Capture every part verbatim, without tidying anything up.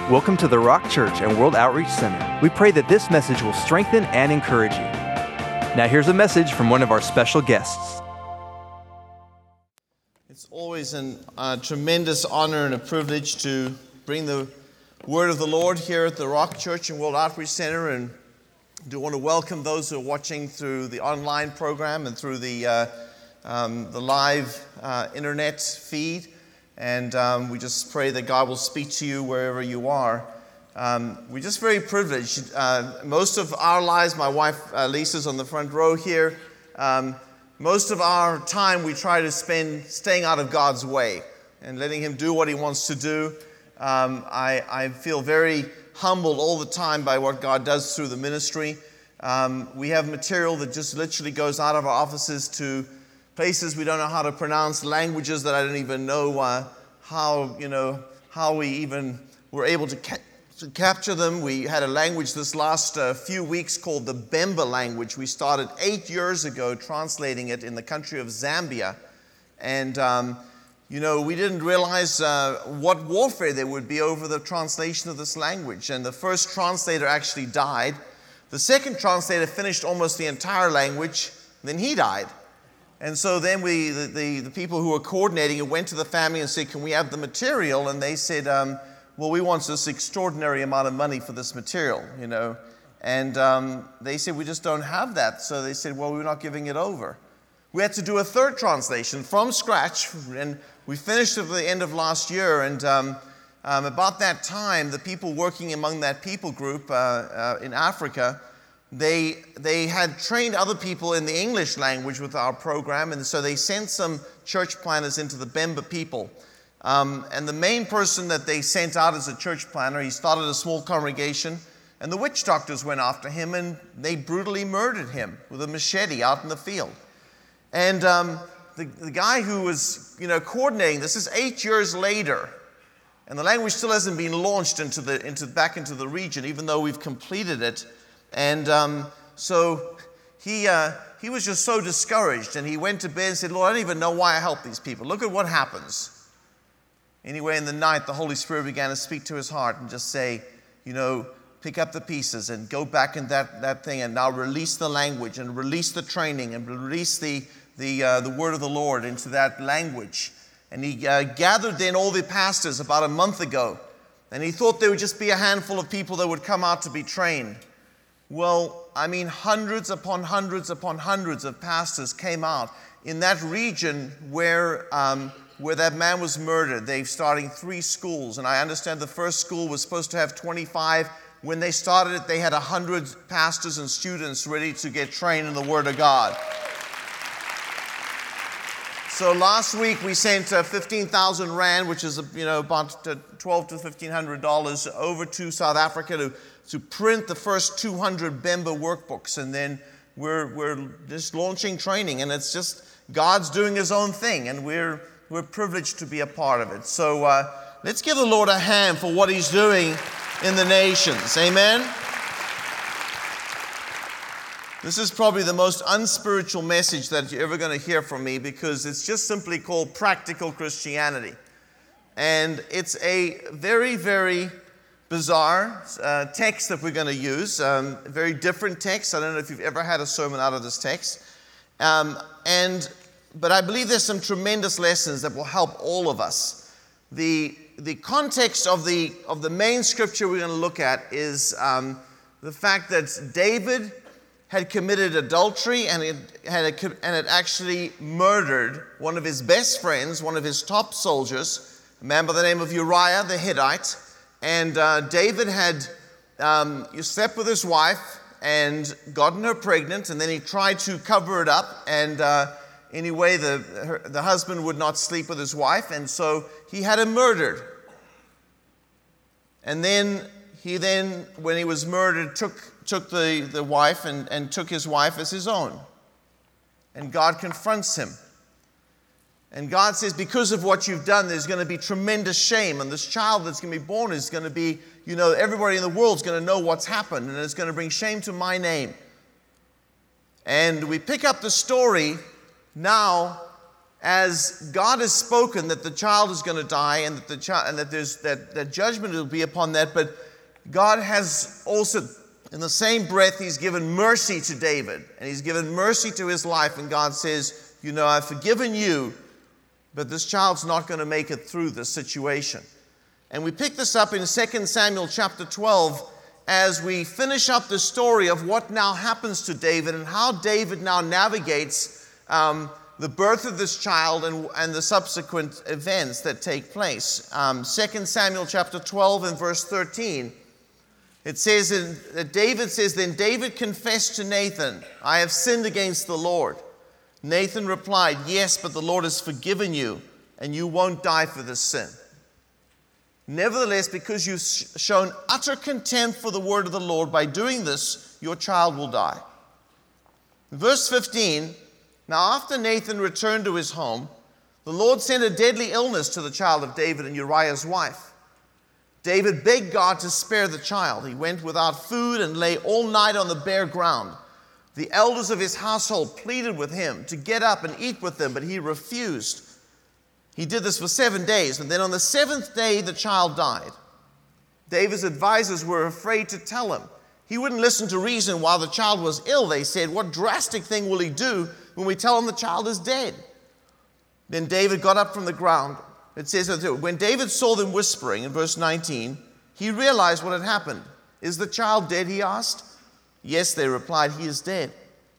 Welcome to the Rock Church and World Outreach Center. We pray that this message will strengthen and encourage you. Now here's a message from one of our special guests. It's always a uh, tremendous honor and a privilege to bring the word of the Lord here at the Rock Church and World Outreach Center, and do want to welcome those who are watching through the online program and through the uh, um, the live uh, internet feed. And um, we just pray that God will speak to you wherever you are. Um, we're just very privileged. Uh, most of our lives, my wife uh, Lisa's on the front row here. Um, most of our time we try to spend staying out of God's way and letting Him do what He wants to do. Um, I, I feel very humbled all the time by what God does through the ministry. Um, we have material that just literally goes out of our offices to places we don't know how to pronounce, languages that I don't even know uh, how, you know, how we even were able to, ca- to capture them. We had a language this last uh, few weeks called the Bemba language. We started eight years ago translating it in the country of Zambia. And, um, you know, we didn't realize uh, what warfare there would be over the translation of this language. And the first translator actually died. The second translator finished almost the entire language, then he died. And so then we, the, the, the people who were coordinating it went to the family and said, can we have the material? And they said, um, well, we want this extraordinary amount of money for this material, you know. And um, they said, we just don't have that. So they said, well, we're not giving it over. We had to do a third translation from scratch, and we finished at the end of last year. And um, um, about that time, the people working among that people group uh, uh, in Africa, They they had trained other people in the English language with our program, and so they sent some church planners into the Bemba people. Um, and the main person that they sent out as a church planner, he started a small congregation, and the witch doctors went after him, and they brutally murdered him with a machete out in the field. And um, the, the guy who was, you know, coordinating this is eight years later, and the language still hasn't been launched into the into back into the region, even though we've completed it. And um, so he uh, he was just so discouraged, and he went to bed and said, Lord, I don't even know why I help these people. Look at what happens. Anyway, in the night, the Holy Spirit began to speak to his heart and just say, you know, pick up the pieces and go back in that, that thing and now release the language and release the training and release the, the, uh, the word of the Lord into that language. And he uh, gathered then all the pastors about a month ago, and he thought there would just be a handful of people that would come out to be trained. Well, I mean, hundreds upon hundreds upon hundreds of pastors came out in that region where um, where that man was murdered. They're starting three schools, and I understand the first school was supposed to have twenty-five. When they started it, they had one hundred pastors and students ready to get trained in the Word of God. So last week we sent uh, fifteen thousand rand, which is uh, you know about uh, twelve to fifteen hundred dollars, over to South Africa to. to print the first two hundred Bemba workbooks, and then we're we're just launching training, and it's just God's doing His own thing, and we're we're privileged to be a part of it. So uh, let's give the Lord a hand for what He's doing in the nations. Amen. This is probably the most unspiritual message that you're ever going to hear from me, because it's just simply called Practical Christianity, and it's a very very bizarre uh, text that we're going to use, um, a very different text. I don't know if you've ever had a sermon out of this text. Um, and but I believe there's some tremendous lessons that will help all of us. The the context of the of the main scripture we're going to look at is um, the fact that David had committed adultery and it had a, and had actually murdered one of his best friends, one of his top soldiers, a man by the name of Uriah the Hittite. And uh, David had um, slept with his wife and gotten her pregnant, and then he tried to cover it up. And uh, anyway, the her, the husband would not sleep with his wife, and so he had him murdered. And then he then, when he was murdered, took took the, the wife and, and took his wife as his own. And God confronts him. And God says, because of what you've done, there's going to be tremendous shame. And this child that's going to be born is going to be, you know, everybody in the world is going to know what's happened. And it's going to bring shame to my name. And we pick up the story now as God has spoken that the child is going to die and that the child and that there's that, that judgment will be upon that, but God has also, in the same breath, He's given mercy to David, and He's given mercy to his life, and God says, you know, I've forgiven you, but this child's not going to make it through this situation. And we pick this up in Second Samuel chapter twelve as we finish up the story of what now happens to David and how David now navigates um, the birth of this child and, and the subsequent events that take place. Um, Second Samuel chapter twelve and verse thirteen, it says in, that David says, then David confessed to Nathan, I have sinned against the Lord. Nathan replied, yes, but the Lord has forgiven you, and you won't die for this sin. Nevertheless, because you've shown utter contempt for the word of the Lord, by doing this, your child will die. Verse fifteen, now after Nathan returned to his home, the Lord sent a deadly illness to the child of David and Uriah's wife. David begged God to spare the child. He went without food and lay all night on the bare ground. The elders of his household pleaded with him to get up and eat with them, but he refused. He did this for seven days, and then on the seventh day the child died. David's advisors were afraid to tell him. He wouldn't listen to reason while the child was ill. They said, what drastic thing will he do when we tell him the child is dead? Then David got up from the ground. It says, when David saw them whispering, in verse nineteen, he realized what had happened. Is the child dead, he asked. Yes, they replied, he is dead.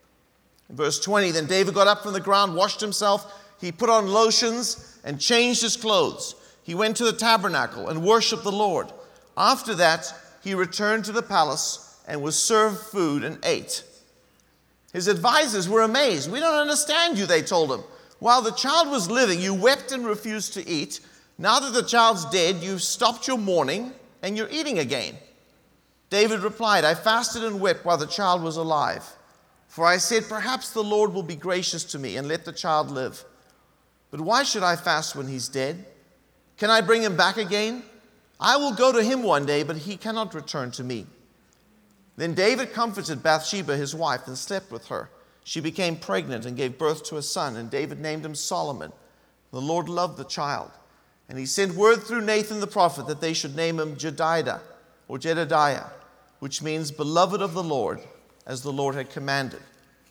In verse twenty, then David got up from the ground, washed himself. He put on lotions and changed his clothes. He went to the tabernacle and worshiped the Lord. After that, he returned to the palace and was served food and ate. His advisors were amazed. We don't understand you, they told him. While the child was living, you wept and refused to eat. Now that the child's dead, you've stopped your mourning and you're eating again. David replied, I fasted and wept while the child was alive. For I said, perhaps the Lord will be gracious to me and let the child live. But why should I fast when he's dead? Can I bring him back again? I will go to him one day, but he cannot return to me. Then David comforted Bathsheba, his wife, and slept with her. She became pregnant and gave birth to a son, and David named him Solomon. The Lord loved the child, and he sent word through Nathan the prophet that they should name him Jedidah, or Jedediah, which means beloved of the Lord, as the Lord had commanded.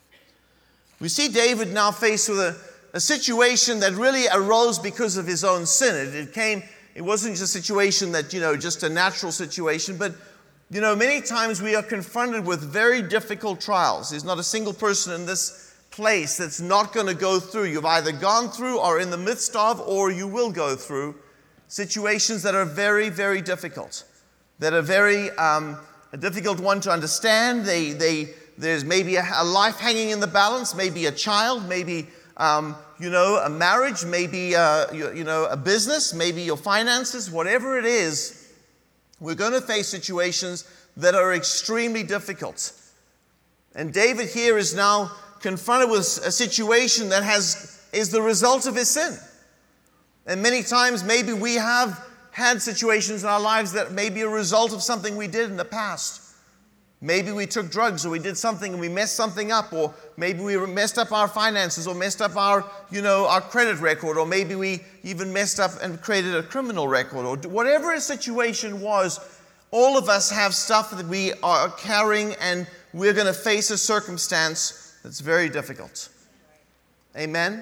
We see David now faced with a, a situation that really arose because of his own sin. It, it came, it wasn't just a situation that, you know, just a natural situation, but you know, many times we are confronted with very difficult trials. There's not a single person in this place that's not going to go through. You've either gone through or in the midst of, or you will go through situations that are very, very difficult, that are very um, a difficult one to understand. They, they, there's maybe a, a life hanging in the balance, maybe a child, maybe um, you know, a marriage, maybe uh, you, you know, a business, maybe your finances, whatever it is. We're going to face situations that are extremely difficult. And David here is now confronted with a situation that has is the result of his sin. And many times maybe we have had situations in our lives that may be a result of something we did in the past. Maybe we took drugs or we did something and we messed something up, or maybe we messed up our finances or messed up our, you know, our credit record, or maybe we even messed up and created a criminal record, or whatever a situation was. All of us have stuff that we are carrying, and we're going to face a circumstance that's very difficult. Amen?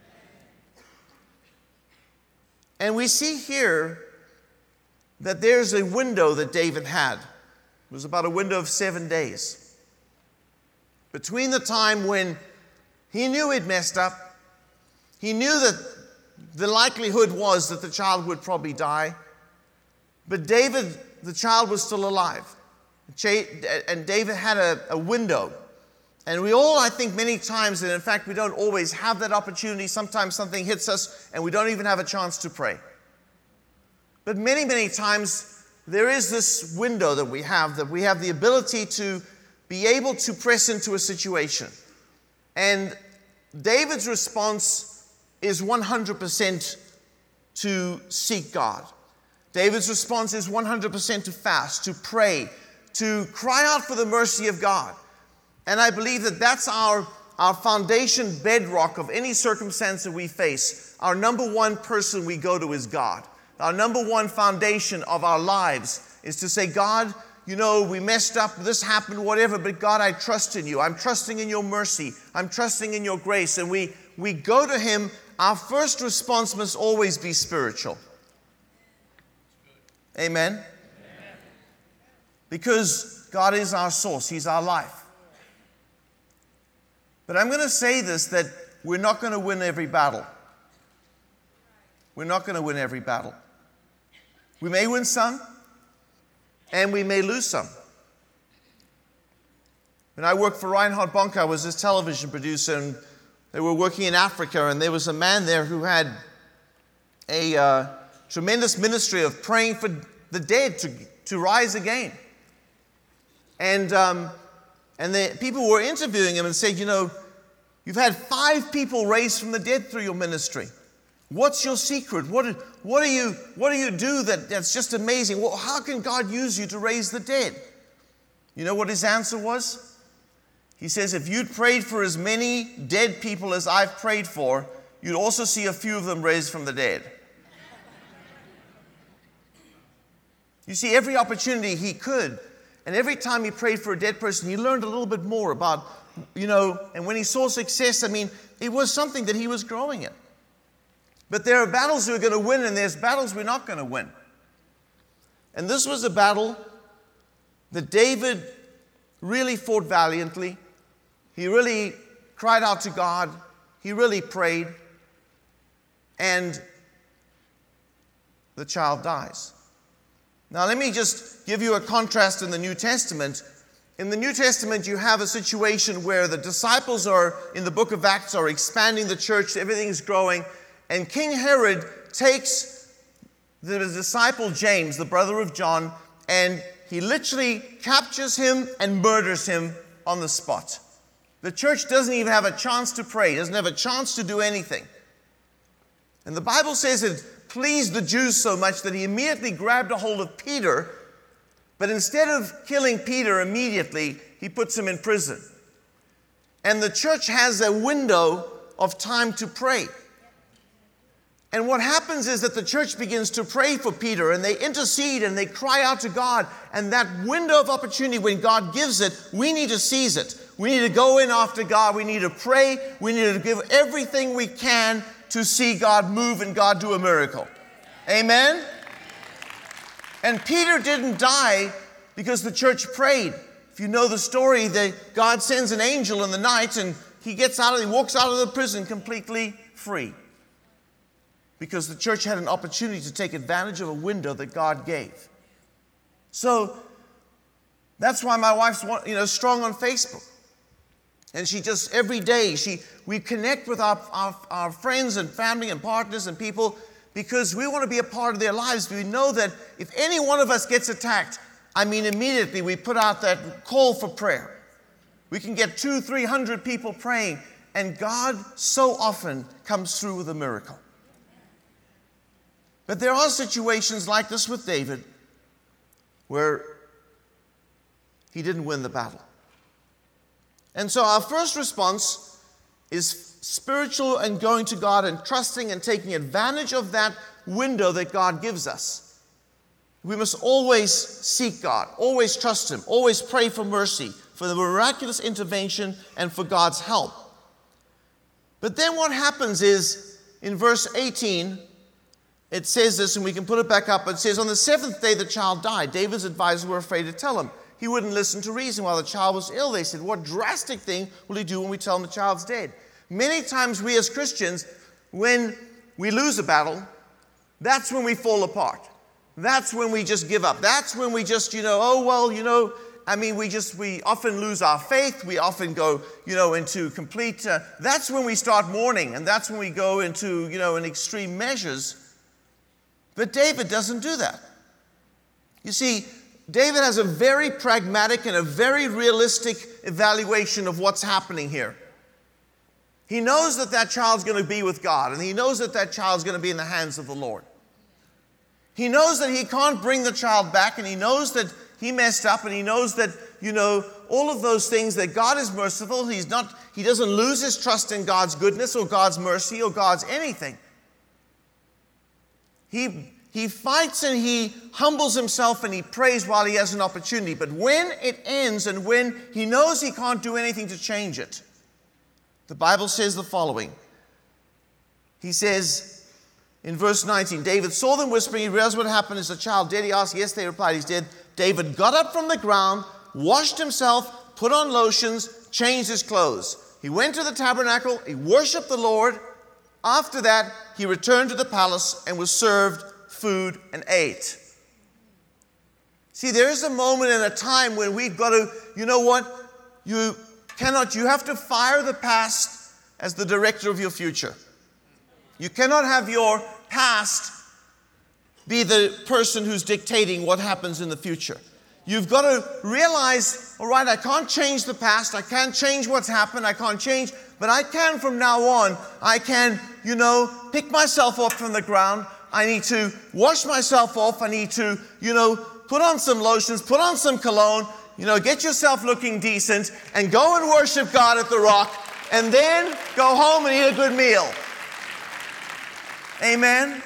And we see here that there's a window that David had. It was about a window of seven days. Between the time when he knew he'd messed up, he knew that the likelihood was that the child would probably die, but David, the child was still alive. And David had a, a window. And we all, I think, many times, and in fact, we don't always have that opportunity. Sometimes something hits us and we don't even have a chance to pray. But many, many times, there is this window that we have, that we have the ability to be able to press into a situation. And David's response is one hundred percent to seek God. David's response is one hundred percent to fast, to pray, to cry out for the mercy of God. And I believe that that's our, our foundation bedrock of any circumstance that we face, our number one person we go to is God. Our number one foundation of our lives is to say, God, you know, we messed up, this happened, whatever, but God, I trust in you. I'm trusting in your mercy. I'm trusting in your grace. And we, we go to him. Our first response must always be spiritual. Amen? Amen. Because God is our source. He's our life. But I'm going to say this, that we're not going to win every battle. We're not going to win every battle. We may win some, and we may lose some. When I worked for Reinhard Bonnke, I was his television producer, and they were working in Africa, and there was a man there who had a uh, tremendous ministry of praying for the dead to, to rise again. And, um, and the people were interviewing him and said, you know, you've had five people raised from the dead through your ministry. What's your secret? What, what, do, you, what do you do that, that's just amazing? Well, how can God use you to raise the dead? You know what his answer was? He says, if you'd prayed for as many dead people as I've prayed for, you'd also see a few of them raised from the dead. You see, every opportunity he could, and every time he prayed for a dead person, he learned a little bit more about, you know, and when he saw success, I mean, it was something that he was growing in. But there are battles we're going to win, and there's battles we're not going to win. And this was a battle that David really fought valiantly. He really cried out to God. He really prayed. And the child dies. Now, let me just give you a contrast in the New Testament. In the New Testament, you have a situation where the disciples are, in the book of Acts, are expanding the church. Everything's growing. And King Herod takes the disciple James, the brother of John, and he literally captures him and murders him on the spot. The church doesn't even have a chance to pray, doesn't have a chance to do anything. And the Bible says it pleased the Jews so much that he immediately grabbed a hold of Peter, but instead of killing Peter immediately, he puts him in prison. And the church has a window of time to pray. And what happens is that the church begins to pray for Peter, and they intercede and they cry out to God. And that window of opportunity, when God gives it, we need to seize it. We need to go in after God. We need to pray. We need to give everything we can to see God move and God do a miracle. Amen? And Peter didn't die because the church prayed. If you know the story, that God sends an angel in the night, and he gets out, he walks out of the prison completely free. Because the church had an opportunity to take advantage of a window that God gave. So that's why my wife's, you know, strong on Facebook. And she just, every day, she we connect with our, our, our friends and family and partners and people because we want to be a part of their lives. We know that if any one of us gets attacked, I mean, immediately we put out that call for prayer. We can get two, three hundred people praying, and God so often comes through with a miracle. But there are situations like this with David where he didn't win the battle. And so our first response is spiritual and going to God and trusting and taking advantage of that window that God gives us. We must always seek God, always trust him, always pray for mercy, for the miraculous intervention, and for God's help. But then what happens is, in verse eighteen, it says this, and we can put it back up. It says, on the seventh day the child died. David's advisors were afraid to tell him. He wouldn't listen to reason while the child was ill. They said, what drastic thing will he do when we tell him the child's dead? Many times we as Christians, when we lose a battle, that's when we fall apart. That's when we just give up. That's when we just, you know, oh, well, you know, I mean, we just, we often lose our faith. We often go, you know, into complete, uh, that's when we start mourning. And that's when we go into, you know, in extreme measures. But David doesn't do that. You see, David has a very pragmatic and a very realistic evaluation of what's happening here. He knows that that child's going to be with God, and he knows that that child's going to be in the hands of the Lord. He knows that he can't bring the child back, and he knows that he messed up, and he knows that, you know, all of those things, that God is merciful. He's not, he doesn't lose his trust in God's goodness or God's mercy or God's anything. He, he fights and he humbles himself and he prays while he has an opportunity. But when it ends and when he knows he can't do anything to change it, the Bible says the following. He says in verse nineteen, David saw them whispering. He realized what happened. Is the child dead? He asked. Yes, they replied, he's dead. David got up from the ground, washed himself, put on lotions, changed his clothes. He went to the tabernacle. He worshiped the Lord. After that, he returned to the palace and was served food and ate. See, there is a moment and a time when we've got to, you know what? You cannot, you have to fire the past as the director of your future. You cannot have your past be the person who's dictating what happens in the future. You've got to realize, all right, I can't change the past. I can't change what's happened. I can't change, but I can from now on. I can, you know, pick myself up from the ground. I need to wash myself off. I need to, you know, put on some lotions, put on some cologne, you know, get yourself looking decent and go and worship God at the Rock and then go home and eat a good meal. Amen?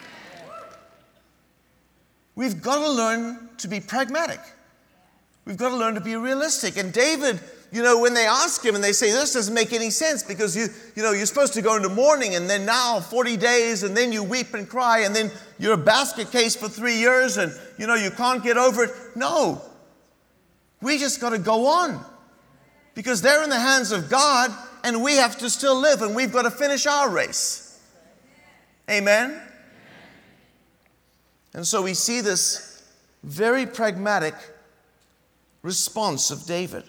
We've got to learn to be pragmatic. We've got to learn to be realistic. And David, you know, when they ask him and they say, this doesn't make any sense because you, you know, you're supposed to go into mourning and then now forty days and then you weep and cry and then you're a basket case for three years and, you know, you can't get over it. No. We just got to go on because they're in the hands of God and we have to still live and we've got to finish our race. Amen? And so we see this very pragmatic response of David.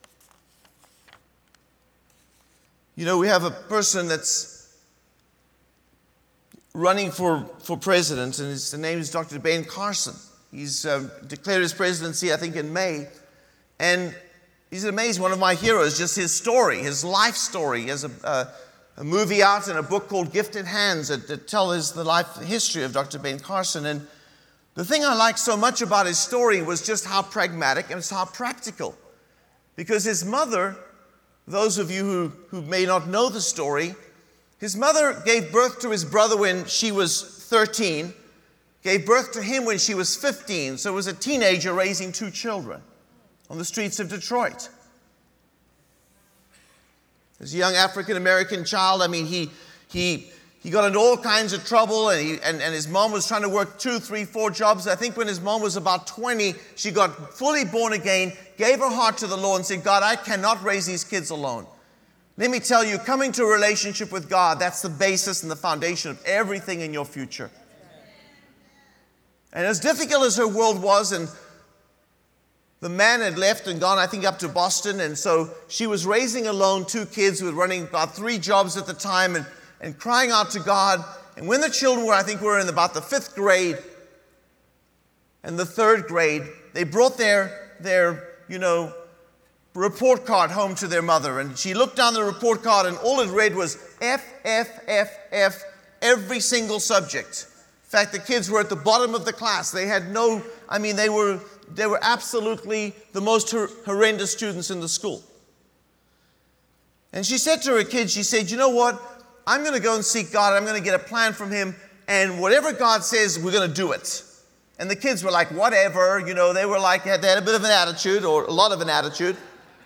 You know, we have a person that's running for, for president, and his name is Doctor Ben Carson. He's uh, declared his presidency, I think, in May. And he's amazing, one of my heroes, just his story, his life story. He has a, a, a movie out and a book called Gifted Hands that, that tells the life history of Doctor Ben Carson. And the thing I liked so much about his story was just how pragmatic and how practical. Because his mother, those of you who, who may not know the story, his mother gave birth to his brother when she was thirteen, gave birth to him when she was fifteen, so was a teenager raising two children on the streets of Detroit. As a young African-American child, I mean, he, he, he got into all kinds of trouble, and, he, and, and his mom was trying to work two, three, four jobs. I think when his mom was about twenty, she got fully born again, gave her heart to the Lord, and said, God, I cannot raise these kids alone. Let me tell you, coming to a relationship with God, that's the basis and the foundation of everything in your future. And as difficult as her world was, and the man had left and gone, I think, up to Boston, and so she was raising alone two kids who were running about three jobs at the time and, and crying out to God. And when the children were, I think, were in about the fifth grade and the third grade, they brought their, their, you know, report card home to their mother. And she looked down the report card, and all it read was F, F, F, F, every single subject. In fact, the kids were at the bottom of the class. They had no, I mean, they were... They were absolutely the most hor- horrendous students in the school. And she said to her kids, she said, you know what? I'm going to go and seek God. I'm going to get a plan from Him. And whatever God says, we're going to do it. And the kids were like, whatever. You know, they were like, they had a bit of an attitude, or a lot of an attitude.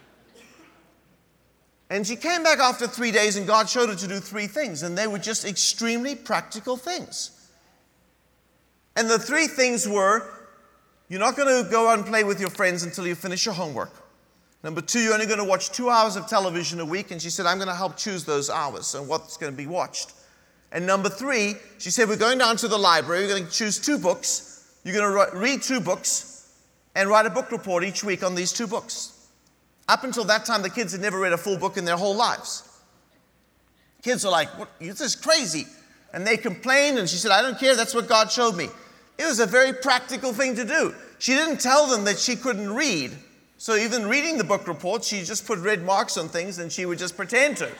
And she came back after three days, and God showed her to do three things. And they were just extremely practical things. And the three things were, you're not going to go out and play with your friends until you finish your homework. Number two, you're only going to watch two hours of television a week. And she said, I'm going to help choose those hours and what's going to be watched. And number three, she said, we're going down to the library. We're going to choose two books. You're going to read two books and write a book report each week on these two books. Up until that time, the kids had never read a full book in their whole lives. Kids are like, what? This is crazy. And they complained, and she said, I don't care. That's what God showed me. It was a very practical thing to do. She didn't tell them that she couldn't read. So even reading the book report, she just put red marks on things and she would just pretend to.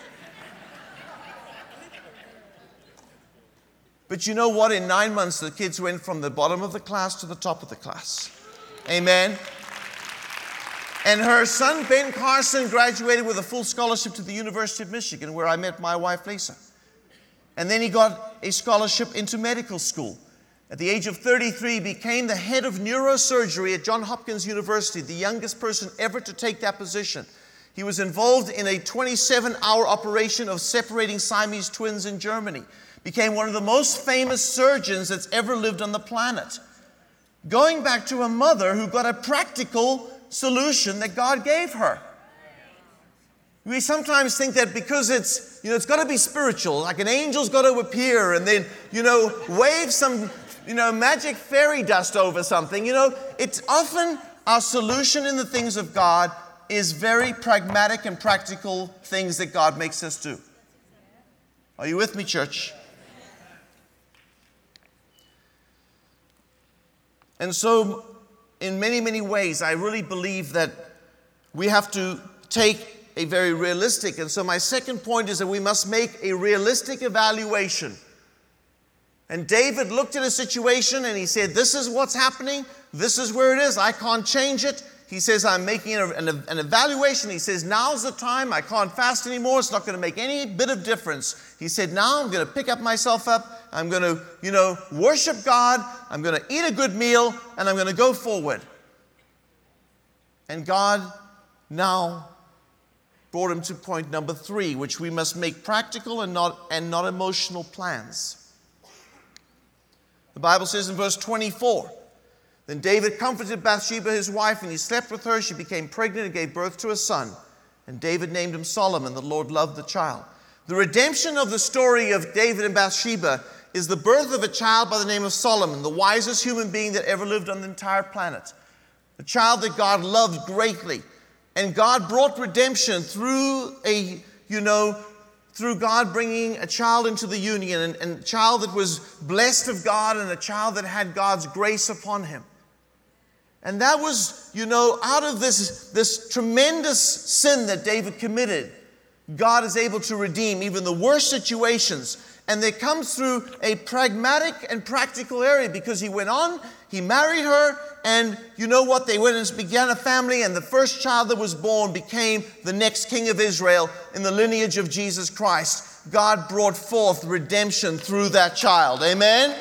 But you know what? In nine months, the kids went from the bottom of the class to the top of the class. Amen. And her son, Ben Carson, graduated with a full scholarship to the University of Michigan, where I met my wife, Lisa. And then he got a scholarship into medical school. At the age of thirty-three, he became the head of neurosurgery at Johns Hopkins University, the youngest person ever to take that position. He was involved in a twenty-seven hour operation of separating Siamese twins in Germany. Became one of the most famous surgeons that's ever lived on the planet. Going back to a mother who got a practical solution that God gave her. We sometimes think that because it's, you know, it's got to be spiritual, like an angel's got to appear and then, you know, wave some, you know, magic fairy dust over something. You know, it's often our solution in the things of God is very pragmatic and practical things that God makes us do. Are you with me, church? And so, in many, many ways, I really believe that we have to take a very realistic, and so my second point is that we must make a realistic evaluation. And David looked at a situation and he said, this is what's happening, this is where it is, I can't change it. He says, I'm making an, an, an evaluation. He says, now's the time, I can't fast anymore, it's not going to make any bit of difference. He said, now I'm going to pick up myself up, I'm going to, you know, worship God, I'm going to eat a good meal, and I'm going to go forward. And God now brought him to point number three, which we must make practical and not, and not emotional plans. The Bible says in verse twenty-four, then David comforted Bathsheba, his wife, and he slept with her. She became pregnant and gave birth to a son. And David named him Solomon. The Lord loved the child. The redemption of the story of David and Bathsheba is the birth of a child by the name of Solomon, the wisest human being that ever lived on the entire planet. A child that God loved greatly. And God brought redemption through a, you know, through God bringing a child into the union, and, and a child that was blessed of God and a child that had God's grace upon him. And that was, you know, out of this, this tremendous sin that David committed, God is able to redeem even the worst situations. And it comes through a pragmatic and practical area, because he went on, he married her, and you know what? They went and began a family, and the first child that was born became the next king of Israel in the lineage of Jesus Christ. God brought forth redemption through that child. Amen?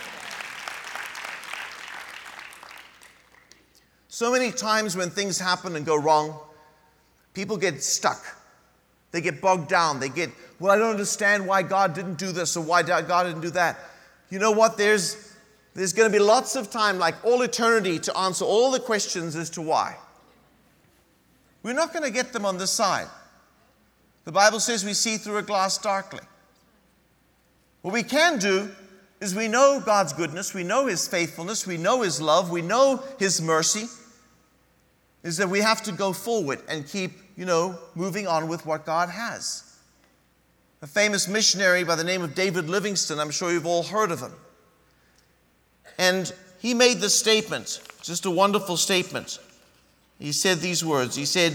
So many times when things happen and go wrong, people get stuck. They get bogged down. They get, well, I don't understand why God didn't do this or why God didn't do that. You know what? There's, there's going to be lots of time, like all eternity, to answer all the questions as to why. We're not going to get them on this side. The Bible says we see through a glass darkly. What we can do is we know God's goodness, we know His faithfulness, we know His love, we know His mercy, is that we have to go forward and keep, you know, moving on with what God has. A famous missionary by the name of David Livingstone, I'm sure you've all heard of him. And he made this statement, just a wonderful statement. He said these words. He said,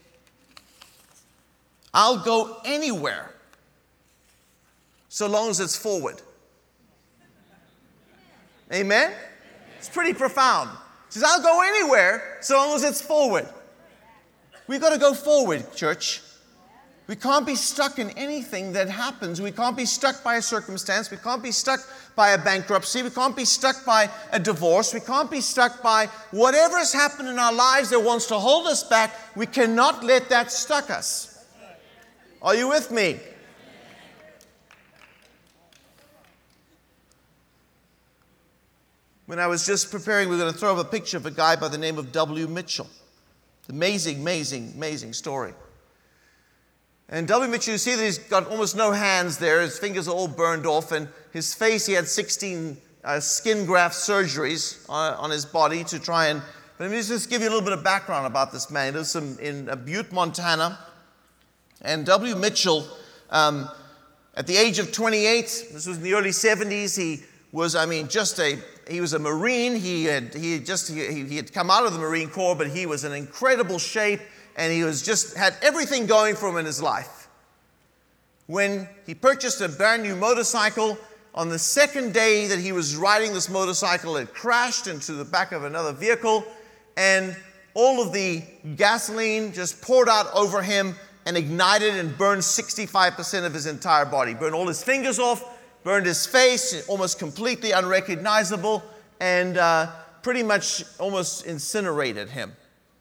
I'll go anywhere so long as it's forward. Amen? It's pretty profound. He says, I'll go anywhere so long as it's forward. We've got to go forward, church. We can't be stuck in anything that happens. We can't be stuck by a circumstance. We can't be stuck by a bankruptcy. We can't be stuck by a divorce. We can't be stuck by whatever has happened in our lives that wants to hold us back. We cannot let that stuck us. Are you with me? When I was just preparing, we were going to throw up a picture of a guy by the name of W. Mitchell. Amazing, amazing, amazing story. And W. Mitchell, you see that he's got almost no hands there. His fingers are all burned off. And his face, he had sixteen uh, skin graft surgeries on, on his body to try and... But let me just give you a little bit of background about this man. He lives in, in uh, Butte, Montana. And W. Mitchell, um, at the age of twenty-eight, this was in the early seventies, he was, I mean, just a... He was a Marine. He had, he had just he, he had come out of the Marine Corps, but he was in incredible shape, and he was just had everything going for him in his life. When he purchased a brand new motorcycle, on the second day that he was riding this motorcycle, it crashed into the back of another vehicle, and all of the gasoline just poured out over him and ignited and burned sixty-five percent of his entire body. Burned all his fingers off, burned his face, almost completely unrecognizable, and uh, pretty much almost incinerated him.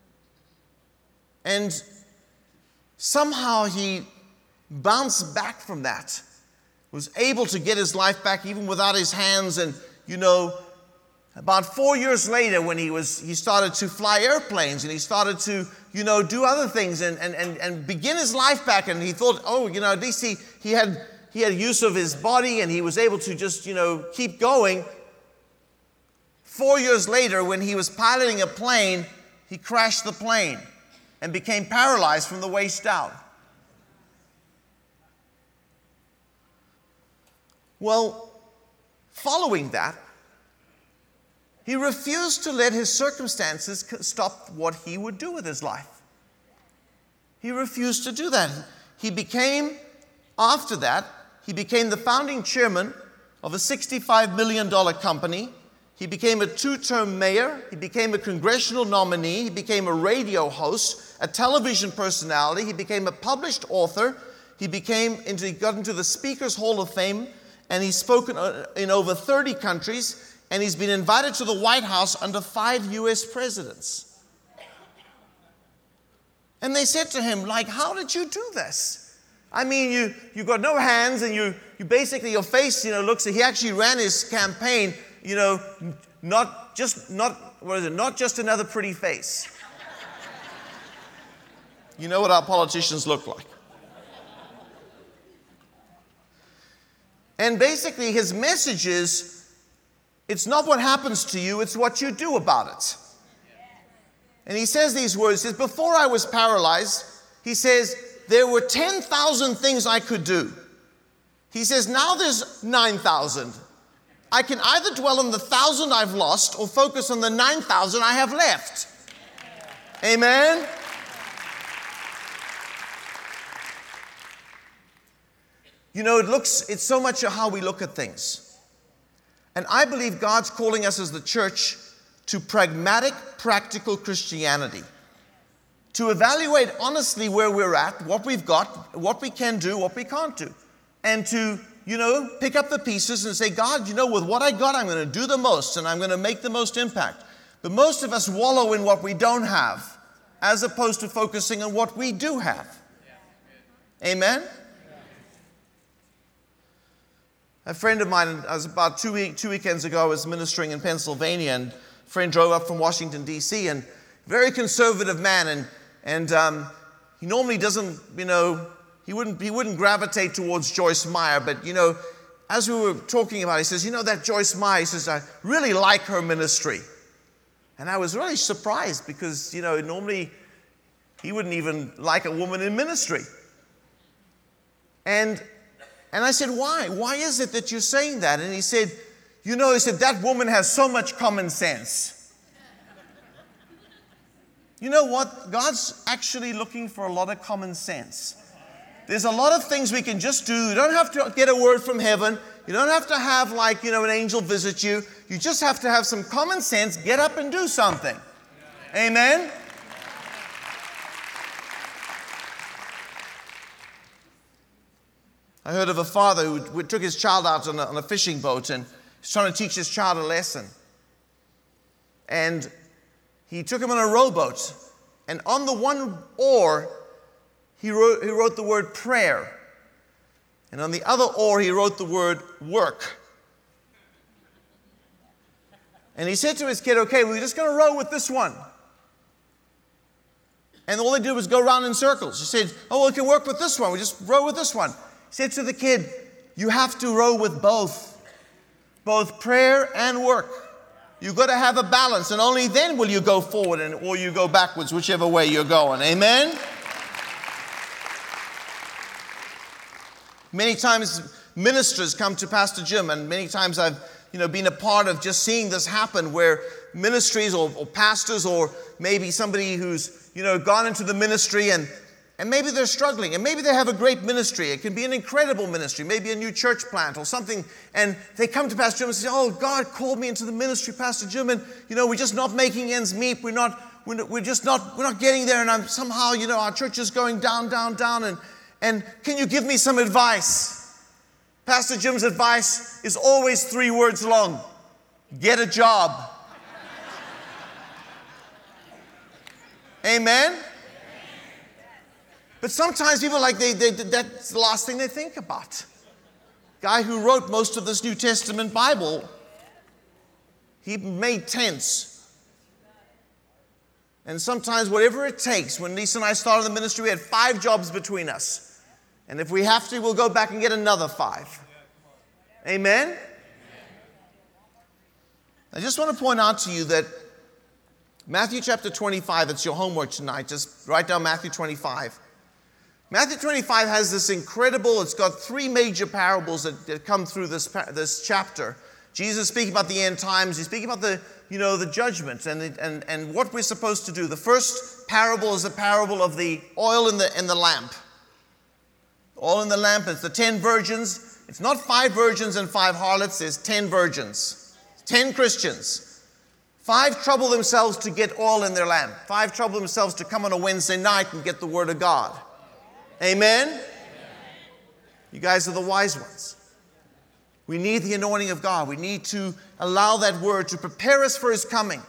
And somehow he bounced back from that, was able to get his life back even without his hands. And, you know, about four years later when he was, he started to fly airplanes and he started to, you know, do other things and, and, and, and begin his life back. And he thought, oh, you know, at least he, he had, he had use of his body and he was able to just, you know, keep going. Four years later, when he was piloting a plane, he crashed the plane and became paralyzed from the waist down. Well, following that, he refused to let his circumstances stop what he would do with his life. He refused to do that. He became, after that, he became the founding chairman of a sixty-five million dollars company. He became a two-term mayor. He became a congressional nominee. He became a radio host, a television personality. He became a published author. He became into, he got into the Speakers Hall of Fame, and he's spoken in over thirty countries. And he's been invited to the White House under five U S presidents. And they said to him, like, how did you do this? I mean, you, you got no hands and you, you basically, your face, you know, looks, he actually ran his campaign, you know, not just, not, what is it, not just another pretty face. You know what our politicians look like. And basically his message is, it's not what happens to you, it's what you do about it. And he says these words, he says, before I was paralyzed, he says, there were ten thousand things I could do. He says, now there's nine thousand. I can either dwell on the thousand I've lost or focus on the nine thousand I have left. Amen? You know, it looks, it's so much of how we look at things. And I believe God's calling us as the church to pragmatic, practical Christianity. To evaluate honestly where we're at, what we've got, what we can do, what we can't do. And to, you know, pick up the pieces and say, God, you know, with what I got, I'm going to do the most and I'm going to make the most impact. But most of us wallow in what we don't have, as opposed to focusing on what we do have. Amen? A friend of mine, I was about two, week, two weekends ago, I was ministering in Pennsylvania, and a friend drove up from Washington, D C, and very conservative man, and, and um, he normally doesn't, you know, he wouldn't, he wouldn't gravitate towards Joyce Meyer, but, you know, as we were talking about it, he says, you know, that Joyce Meyer, he says, I really like her ministry. And I was really surprised because, you know, normally he wouldn't even like a woman in ministry. And And I said, why? Why is it that you're saying that? And he said, you know, he said, that woman has so much common sense. You know what? God's actually looking for a lot of common sense. There's a lot of things we can just do. You don't have to get a word from heaven. You don't have to have, like, you know, an angel visit you. You just have to have some common sense, get up and do something. Amen? I heard of a father who took his child out on a, on a fishing boat and he's trying to teach his child a lesson. And he took him on a rowboat. And on the one oar, he wrote, he wrote the word prayer. And on the other oar, he wrote the word work. And he said to his kid, okay, we're just going to row with this one. And all they did was go around in circles. He said, oh, well, we can work with this one. We just row with this one. He said to the kid, you have to row with both, both prayer and work. You've got to have a balance, and only then will you go forward and, or you go backwards, whichever way you're going. Amen? Many times ministers come to Pastor Jim, and many times I've you know, been a part of just seeing this happen where ministries or, or pastors or maybe somebody who's you know gone into the ministry and And maybe they're struggling, and maybe they have a great ministry. It can be an incredible ministry, maybe a new church plant or something. And they come to Pastor Jim and say, oh, God called me into the ministry, Pastor Jim, and, you know, we're just not making ends meet. We're not, we're just not, we're not getting there, and I'm somehow, you know, our church is going down, down, down, and, and can you give me some advice? Pastor Jim's advice is always three words long. Get a job. Amen? But sometimes people like, they, they, that's the last thing they think about. Guy who wrote most of this New Testament Bible, he made tents. And sometimes whatever it takes, when Lisa and I started the ministry, we had five jobs between us. And if we have to, we'll go back and get another five. Amen? I just want to point out to you that Matthew chapter twenty-five, it's your homework tonight. Just write down Matthew twenty-five. Matthew twenty-five has this incredible, it's got three major parables that, that come through this, this chapter. Jesus is speaking about the end times. He's speaking about the, you know, the judgment and, and, and what we're supposed to do. The first parable is the parable of the oil in the, in the lamp. Oil in the lamp, it's the ten virgins. It's not five virgins and five harlots, it's ten virgins. Ten Christians. Five trouble themselves to get oil in their lamp. Five trouble themselves to come on a Wednesday night and get the Word of God. Amen? Amen? You guys are the wise ones. We need the anointing of God. We need to allow that Word to prepare us for His coming.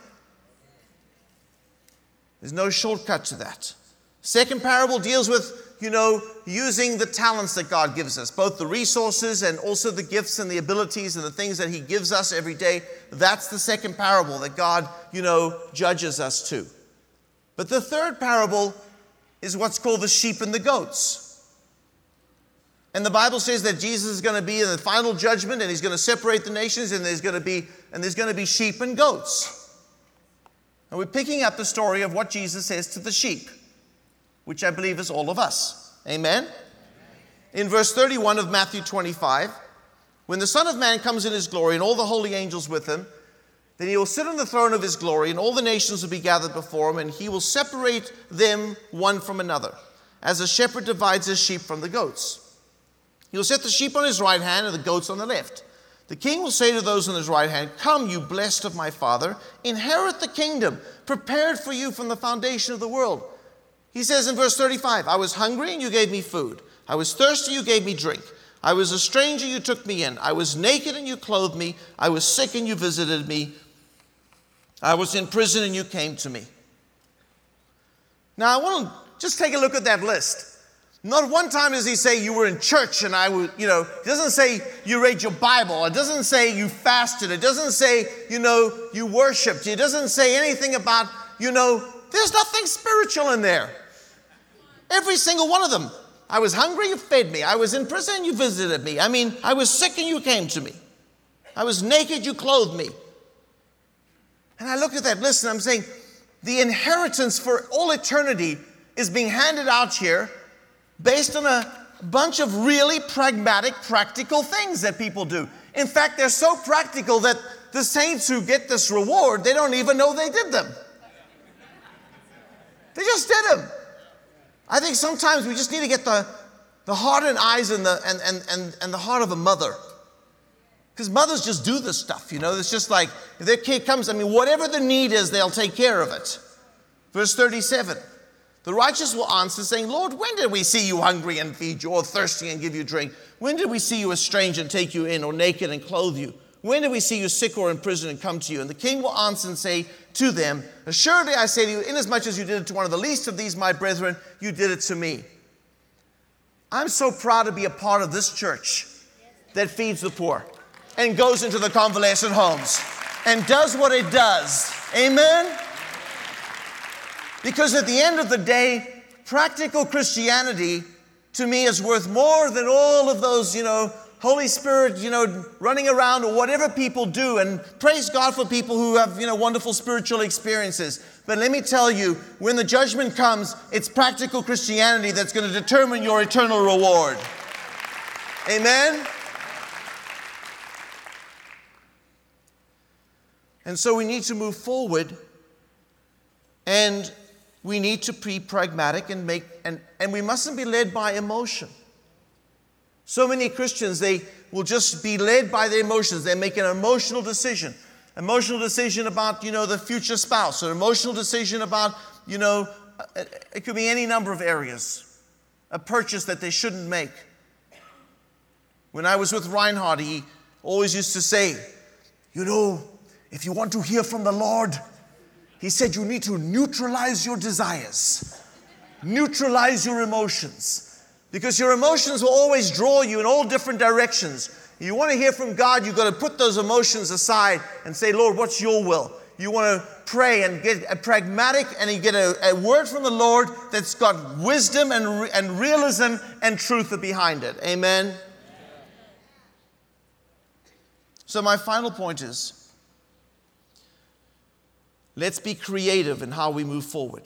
There's no shortcut to that. Second parable deals with, you know, using the talents that God gives us, both the resources and also the gifts and the abilities and the things that He gives us every day. That's the second parable that God, you know, judges us to. But the third parable is what's called the sheep and the goats. And the Bible says that Jesus is going to be in the final judgment, and He's going to separate the nations, and there's going to be and there's going to be sheep and goats. And we're picking up the story of what Jesus says to the sheep, which I believe is all of us. Amen? In verse thirty-one of Matthew twenty-five, when the Son of Man comes in His glory and all the holy angels with Him, then He will sit on the throne of His glory, and all the nations will be gathered before Him, and He will separate them one from another, as a shepherd divides his sheep from the goats. He will set the sheep on His right hand and the goats on the left. The King will say to those on His right hand, "Come, you blessed of my Father, inherit the kingdom prepared for you from the foundation of the world." He says in verse thirty-five, "I was hungry and you gave me food. I was thirsty, you gave me drink. I was a stranger, you took me in. I was naked and you clothed me. I was sick and you visited me. I was in prison and you came to me." Now I want to just take a look at that list. Not one time does He say you were in church and I would, you know, it doesn't say you read your Bible. It doesn't say you fasted. It doesn't say, you know, you worshiped. It doesn't say anything about, you know, there's nothing spiritual in there. Every single one of them. I was hungry, you fed me. I was in prison, you visited me. I mean, I was sick and you came to me. I was naked, you clothed me. And I look at that list and I'm saying, the inheritance for all eternity is being handed out here based on a bunch of really pragmatic, practical things that people do. In fact, they're so practical that the saints who get this reward, they don't even know they did them. They just did them. I think sometimes we just need to get the, the heart and eyes and the, and, and, and, and the heart of a mother. Because mothers just do this stuff, you know. It's just like, if their kid comes, I mean, whatever the need is, they'll take care of it. Verse thirty-seven. The righteous will answer, saying, "Lord, when did we see you hungry and feed you, or thirsty and give you drink? When did we see you a stranger and take you in, or naked and clothe you? When did we see you sick or in prison and come to you?" And the King will answer and say to them, "Assuredly I say to you, inasmuch as you did it to one of the least of these my brethren, you did it to me." I'm so proud to be a part of this church that feeds the poor and goes into the convalescent homes and does what it does. Amen? Because at the end of the day, practical Christianity to me is worth more than all of those, you know, Holy Spirit, you know, running around or whatever people do. And praise God for people who have, you know, wonderful spiritual experiences. But let me tell you, when the judgment comes, it's practical Christianity that's going to determine your eternal reward. Amen? And so we need to move forward, and we need to be pragmatic and make, and, and we mustn't be led by emotion. So many Christians, they will just be led by their emotions. They make an emotional decision. emotional decision about, you know, the future spouse, or emotional decision about, you know, it could be any number of areas, a purchase that they shouldn't make. When I was with Reinhard, he always used to say, you know, if you want to hear from the Lord, he said you need to neutralize your desires, neutralize your emotions, because your emotions will always draw you in all different directions. You want to hear from God, you've got to put those emotions aside and say, Lord, what's your will? You want to pray and get a pragmatic, and you get a, a word from the Lord that's got wisdom and, and realism and truth behind it. Amen? So my final point is, let's be creative in how we move forward.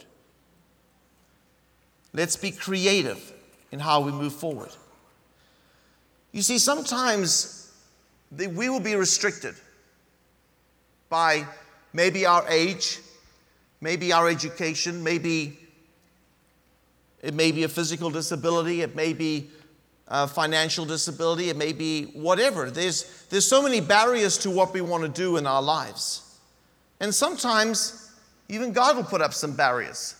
Let's be creative in how we move forward. You see, sometimes we will be restricted by maybe our age, maybe our education, maybe it may be a physical disability, it may be a financial disability, it may be whatever. There's, there's so many barriers to what we want to do in our lives. And sometimes even God will put up some barriers.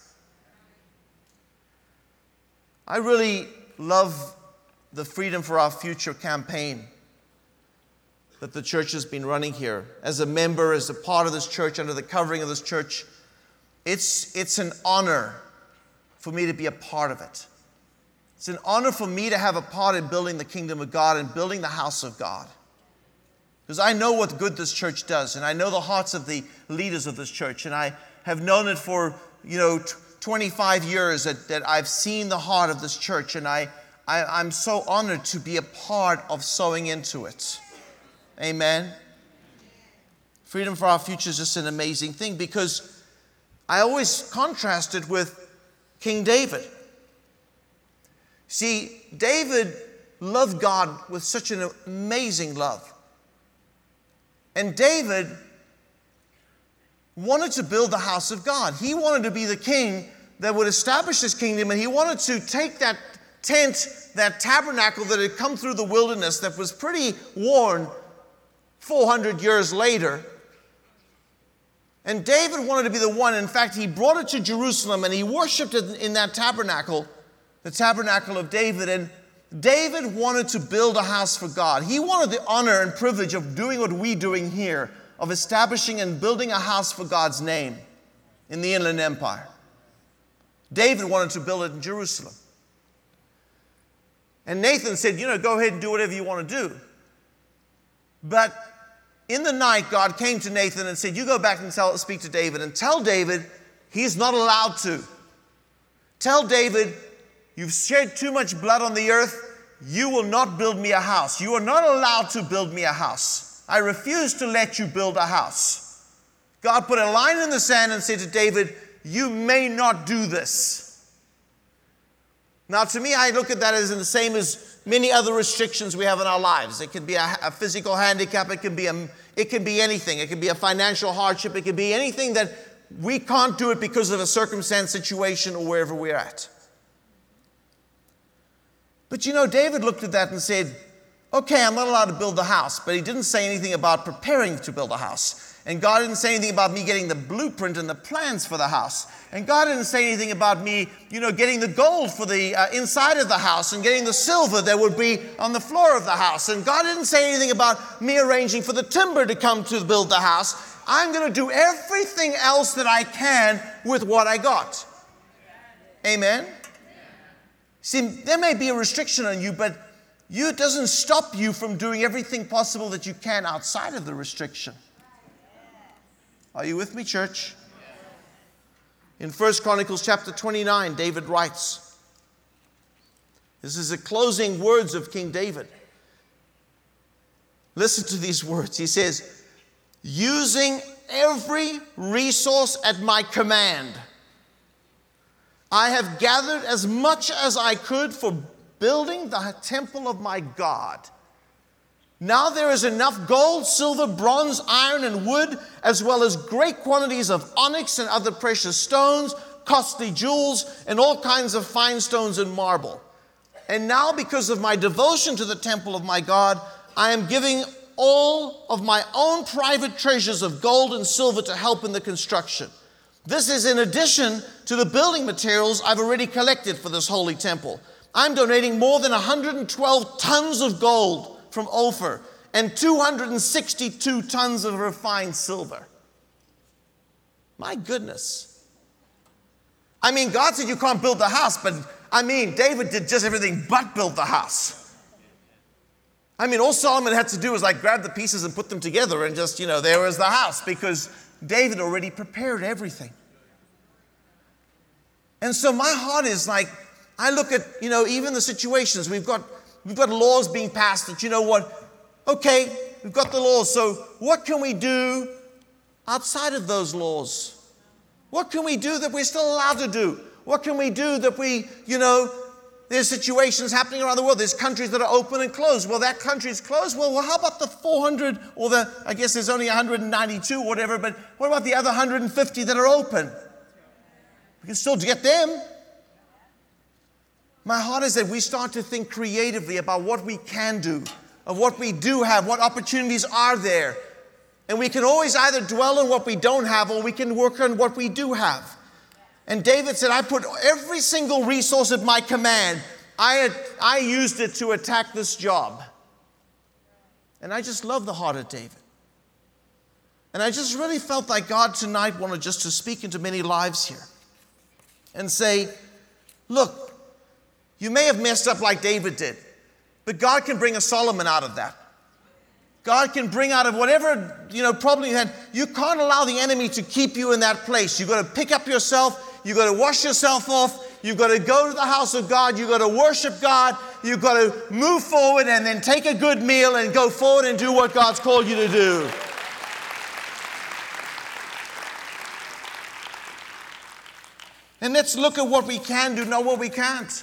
I really love the Freedom for Our Future campaign that the church has been running here. As a member, as a part of this church, under the covering of this church, it's, it's an honor for me to be a part of it. It's an honor for me to have a part in building the kingdom of God and building the house of God. Because I know what good this church does, and I know the hearts of the leaders of this church, and I have known it for, you know, twenty-five years that, that I've seen the heart of this church, and I, I, I'm so honored to be a part of sowing into it. Amen. Freedom for Our Future is just an amazing thing, because I always contrast it with King David. See, David loved God with such an amazing love. And David wanted to build the house of God. He wanted to be the king that would establish his kingdom, and he wanted to take that tent, that tabernacle that had come through the wilderness that was pretty worn four hundred years later. And David wanted to be the one. In fact, he brought it to Jerusalem, and he worshiped it in that tabernacle, the tabernacle of David. And David wanted to build a house for God. He wanted the honor and privilege of doing what we're doing here, of establishing and building a house for God's name in the Inland Empire. David wanted to build it in Jerusalem. And Nathan said, you know, go ahead and do whatever you want to do. But in the night, God came to Nathan and said, you go back and tell, speak to David and tell David he's not allowed to. Tell David, you've shed too much blood on the earth. You will not build me a house. You are not allowed to build me a house. I refuse to let you build a house. God put a line in the sand and said to David, you may not do this. Now, to me, I look at that as the same as many other restrictions we have in our lives. It can be a, a physical handicap. It can be a, it can be anything. It can be a financial hardship. It can be anything that we can't do it because of a circumstance, situation, or wherever we're at. But you know, David looked at that and said, okay, I'm not allowed to build the house. But he didn't say anything about preparing to build a house. And God didn't say anything about me getting the blueprint and the plans for the house. And God didn't say anything about me, you know, getting the gold for the uh, inside of the house and getting the silver that would be on the floor of the house. And God didn't say anything about me arranging for the timber to come to build the house. I'm going to do everything else that I can with what I got. Amen? See, there may be a restriction on you, but you, it doesn't stop you from doing everything possible that you can outside of the restriction. Are you with me, church? In First Chronicles chapter twenty-nine, David writes, this is the closing words of King David. Listen to these words. He says, using every resource at my command, I have gathered as much as I could for building the temple of my God. Now there is enough gold, silver, bronze, iron, and wood, as well as great quantities of onyx and other precious stones, costly jewels, and all kinds of fine stones and marble. And now, because of my devotion to the temple of my God, I am giving all of my own private treasures of gold and silver to help in the construction. This is in addition to the building materials I've already collected for this holy temple. I'm donating more than one hundred twelve tons of gold from Ophir and two hundred sixty-two tons of refined silver. My goodness. I mean, God said you can't build the house, but I mean, David did just everything but build the house. I mean, all Solomon had to do was like grab the pieces and put them together and just, you know, there was the house, because David already prepared everything. And so my heart is like, I look at, you know, even the situations, we've got, we've got laws being passed that, you know what, okay, we've got the laws, so what can we do outside of those laws? What can we do that we're still allowed to do? What can we do that we, you know, there's situations happening around the world. There's countries that are open and closed. Well, that country's closed. Well, well, how about the four hundred, or the, I guess there's only one hundred ninety-two, whatever, but what about the other one hundred fifty that are open? We can still get them. My heart is that we start to think creatively about what we can do, of what we do have, what opportunities are there. And we can always either dwell on what we don't have, or we can work on what we do have. And David said, I put every single resource at my command. I, I used it to attack this job. And I just love the heart of David. And I just really felt like God tonight wanted just to speak into many lives here and say, look, you may have messed up like David did, but God can bring a Solomon out of that. God can bring out of whatever, you know, problem you had. You can't allow the enemy to keep you in that place. You've got to pick up yourself. You've got to wash yourself off. You've got to go to the house of God. You've got to worship God. You've got to move forward and then take a good meal and go forward and do what God's called you to do. And let's look at what we can do, not what we can't.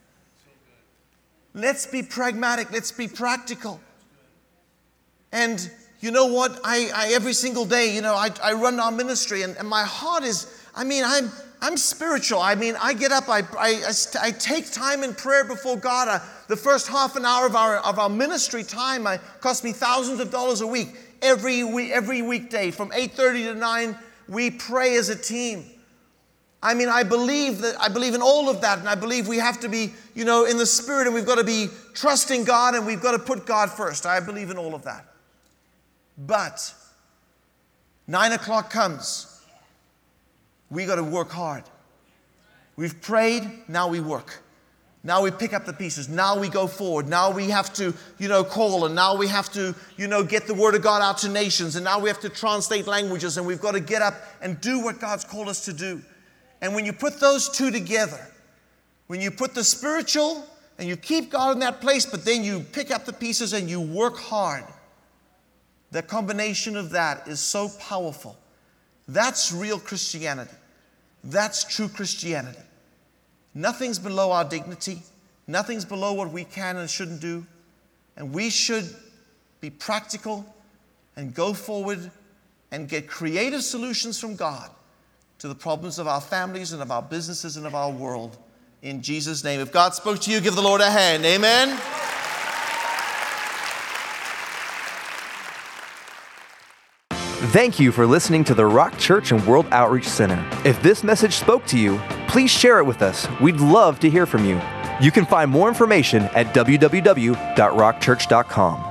Let's be pragmatic. Let's be practical. And you know what? I, I every single day, you know, I, I run our ministry, and, and my heart is, I mean, I'm I'm spiritual. I mean, I get up, I I, I, I take time in prayer before God. I, the first half an hour of our of our ministry time I, cost me thousands of dollars a week. Every week, every weekday from eight thirty to nine, we pray as a team. I mean, I believe that I believe in all of that, and I believe we have to be, you know, in the Spirit, and we've got to be trusting God, and we've got to put God first. I believe in all of that. But nine o'clock comes. We got to work hard. We've prayed, now we work. Now we pick up the pieces. Now we go forward. Now we have to, you know, call, and now we have to, you know, get the Word of God out to nations, and now we have to translate languages, and we've got to get up and do what God's called us to do. And when you put those two together, when you put the spiritual and you keep God in that place, but then you pick up the pieces and you work hard, the combination of that is so powerful. That's real Christianity. That's true Christianity. Nothing's below our dignity. Nothing's below what we can and shouldn't do. And we should be practical and go forward and get creative solutions from God to the problems of our families and of our businesses and of our world. In Jesus' name. If God spoke to you, give the Lord a hand. Amen. Thank you for listening to the Rock Church and World Outreach Center. If this message spoke to you, please share it with us. We'd love to hear from you. You can find more information at w w w dot rock church dot com.